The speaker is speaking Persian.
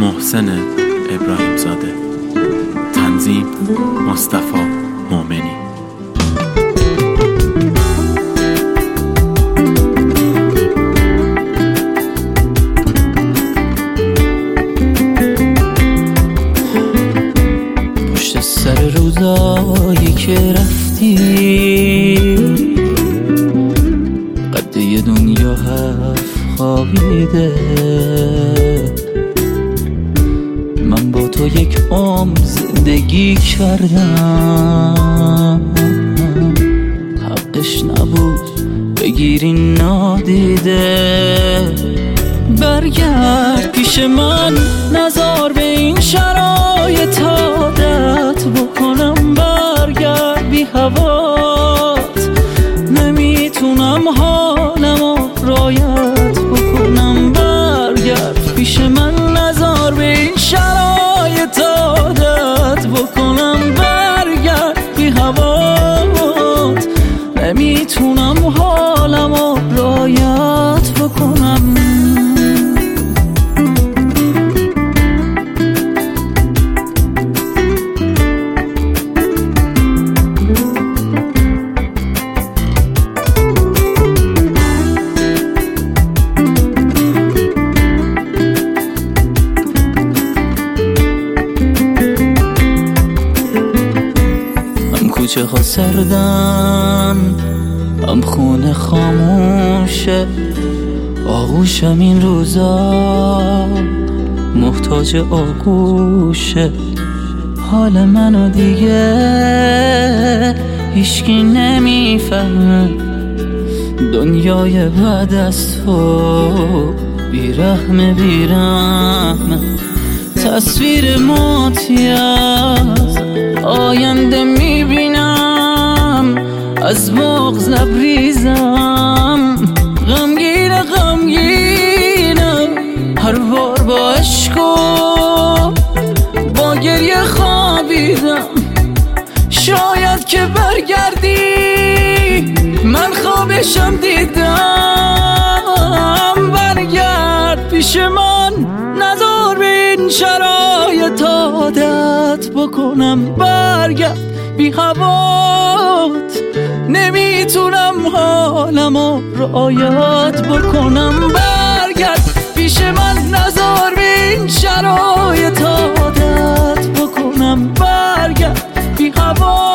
محسن ابراهیم زاده. تنظیم مصطفی مومنی. پشت سر روزایی که رفتی قد یه دنیا حرف خوابیده، من با تو یک عمر زندگی کردم، حقش نبود بگیری نادیده. برگرد پیش من، نذار به این شرایط عادت بکنم، برگرد بی هوات، نمیتونم حالمو رعایت بکنم. برگرد پیش من، نذار به این شرایط عادت بکنم، برگرد بی هوات، نمیتونم حالمو رعایت بکنم. کوچه ها سردن، هم خونه خاموشه، آغوشم این روزا محتاج آغوشه. حال منو دیگه هیچکی نمیفهمه، دنیای بعد از تو بیرحمه بیرحمه. تصویر ماتی از آینده میبینم، از بغض لبریزم، غمگینم هر بار با عشق و با گریه خوابیدم. شاید که برگردی من خوابشم دیدم، برگرد پیش من، نذار به این شرایط عادت بکنم. برگرد بی هوات، نمیتونم حالمو رعایت بکنم. برگرد پیش من، نذار به این شرایط عادت بکنم. برگرد بی هوات.